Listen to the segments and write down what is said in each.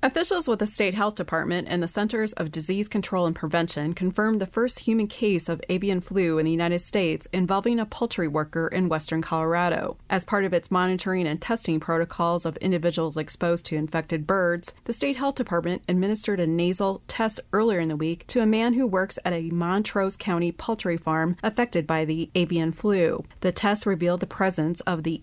Officials with the State Health Department and the Centers of Disease Control and Prevention confirmed the first human case of avian flu in the United States involving a poultry worker in western Colorado. As part of its monitoring and testing protocols of individuals exposed to infected birds, the State Health Department administered a nasal test earlier in the week to a man who works at a Montrose County poultry farm affected by the avian flu. The test revealed the presence of the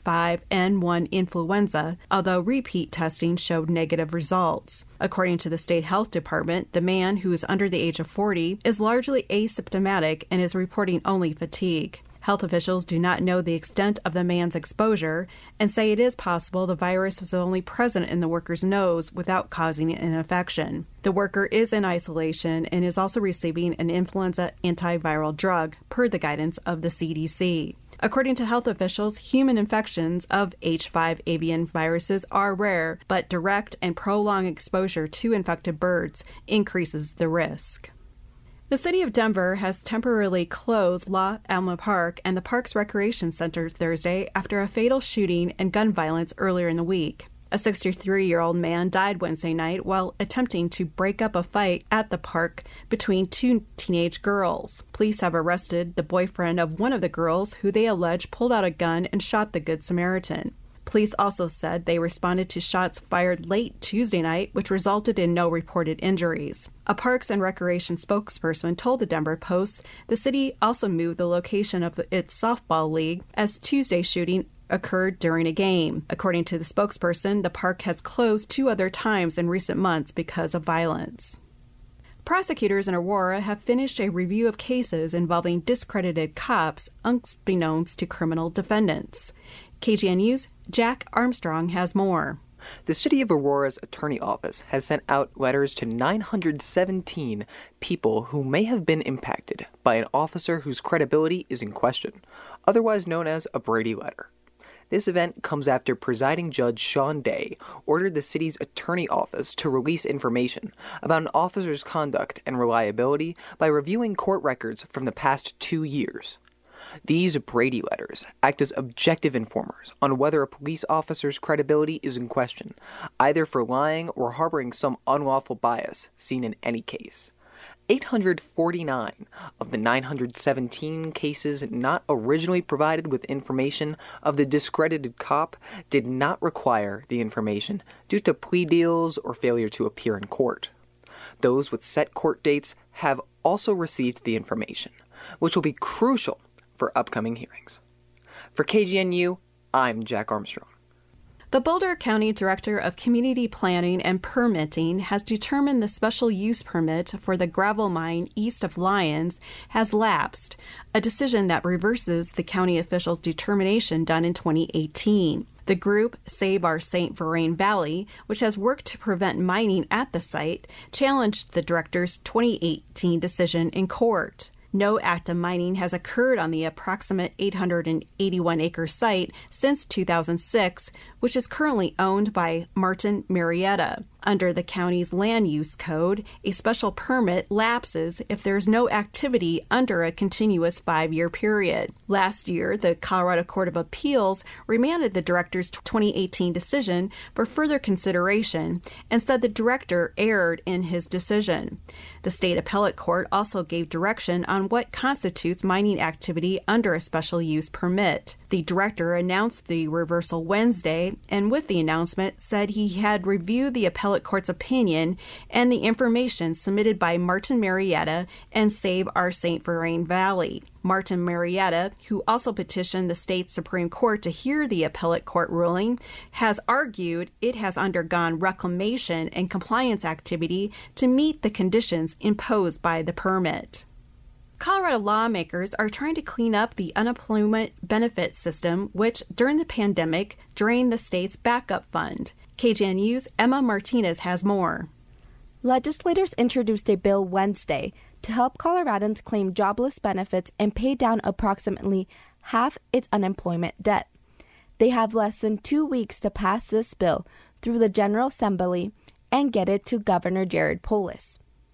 H5N1 influenza, although repeat testing showed negative results. According to the State Health Department, the man, who is under the age of 40, is largely asymptomatic and is reporting only fatigue. Health officials do not know the extent of the man's exposure and say it is possible the virus was only present in the worker's nose without causing an infection. The worker is in isolation and is also receiving an influenza antiviral drug, per the guidance of the CDC. According to health officials, human infections of H5 avian viruses are rare, but direct and prolonged exposure to infected birds increases the risk. The city of Denver has temporarily closed La Alma Park and the park's recreation center Thursday after a fatal shooting and gun violence earlier in the week. A 63-year-old man died Wednesday night while attempting to break up a fight at the park between two teenage girls. Police have arrested the boyfriend of one of the girls, who they allege pulled out a gun and shot the Good Samaritan. Police also said they responded to shots fired late Tuesday night, which resulted in no reported injuries. A Parks and Recreation spokesperson told the Denver Post the city also moved the location of its softball league as Tuesday's shooting occurred during a game. According to the spokesperson, the park has closed 2 other times in recent months because of violence. Prosecutors in Aurora have finished a review of cases involving discredited cops unbeknownst to criminal defendants. KGNU's Jack Armstrong has more. The City of Aurora's attorney office has sent out letters to 917 people who may have been impacted by an officer whose credibility is in question, otherwise known as a Brady letter. This event comes after presiding judge Sean Day ordered the city's attorney office to release information about an officer's conduct and reliability by reviewing court records from the past 2 years. These Brady letters act as objective informers on whether a police officer's credibility is in question, either for lying or harboring some unlawful bias seen in any case. 849 of the 917 cases not originally provided with information of the discredited cop did not require the information due to plea deals or failure to appear in court. Those with set court dates have also received the information, which will be crucial for upcoming hearings. For KGNU, I'm Jack Armstrong. The Boulder County Director of Community Planning and Permitting has determined the special use permit for the gravel mine east of Lyons has lapsed, a decision that reverses the county officials' determination done in 2018. The group, Save Our St. Vrain Valley, which has worked to prevent mining at the site, challenged the director's 2018 decision in court. No active mining has occurred on the approximate 881-acre site since 2006, which is currently owned by Martin Marietta. Under the county's land use code, a special permit lapses if there is no activity under a continuous 5-year period. Last year, the Colorado Court of Appeals remanded the director's 2018 decision for further consideration and said the director erred in his decision. The state appellate court also gave direction on what constitutes mining activity under a special use permit. The director announced the reversal Wednesday, and with the announcement said he had reviewed the appellate court's opinion and the information submitted by Martin Marietta and Save Our St. Vrain Valley. Martin Marietta, who also petitioned the state Supreme Court to hear the appellate court ruling, has argued it has undergone reclamation and compliance activity to meet the conditions imposed by the permit. Colorado lawmakers are trying to clean up the unemployment benefit system, which, during the pandemic, drained the state's backup fund. KGNU's Emma Martinez has more. Legislators introduced a bill Wednesday to help Coloradans claim jobless benefits and pay down approximately half its unemployment debt. They have less than 2 weeks to pass this bill through the General Assembly and get it to Governor Jared Polis.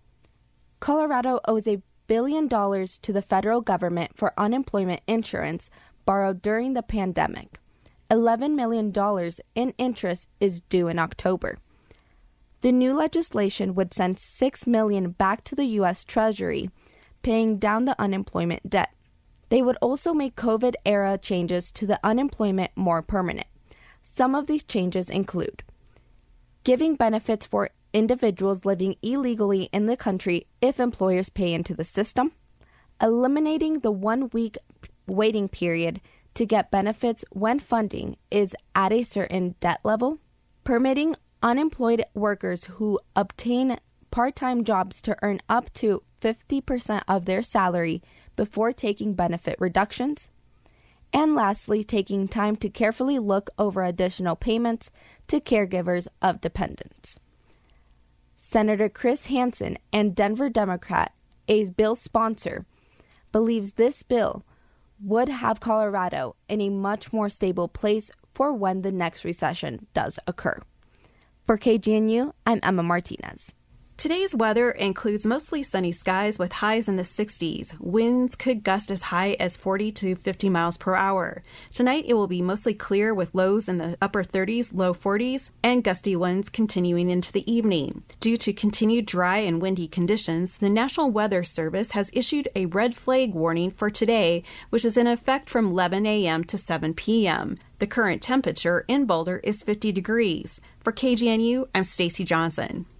Colorado owes $1 billion to the federal government for unemployment insurance borrowed during the pandemic. $11 million in interest is due in October. The new legislation would send $6 million back to the U.S. Treasury, paying down the unemployment debt. They would also make COVID-era changes to the unemployment more permanent. Some of these changes include giving benefits for individuals living illegally in the country if employers pay into the system, eliminating the 1-week waiting period to get benefits when funding is at a certain debt level, permitting unemployed workers who obtain part-time jobs to earn up to 50% of their salary before taking benefit reductions, and lastly, taking time to carefully look over additional payments to caregivers of dependents. Senator Chris Hansen and Denver Democrat, a bill sponsor, believes this bill would have Colorado in a much more stable place for when the next recession does occur. For KGNU, I'm Emma Martinez. Today's weather includes mostly sunny skies with highs in the 60s. Winds could gust as high as 40 to 50 miles per hour. Tonight it will be mostly clear with lows in the upper 30s, low 40s, and gusty winds continuing into the evening. Due to continued dry and windy conditions, the National Weather Service has issued a red flag warning for today, which is in effect from 11 a.m. to 7 p.m. The current temperature in Boulder is 50 degrees. For KGNU, I'm Stacy Johnson.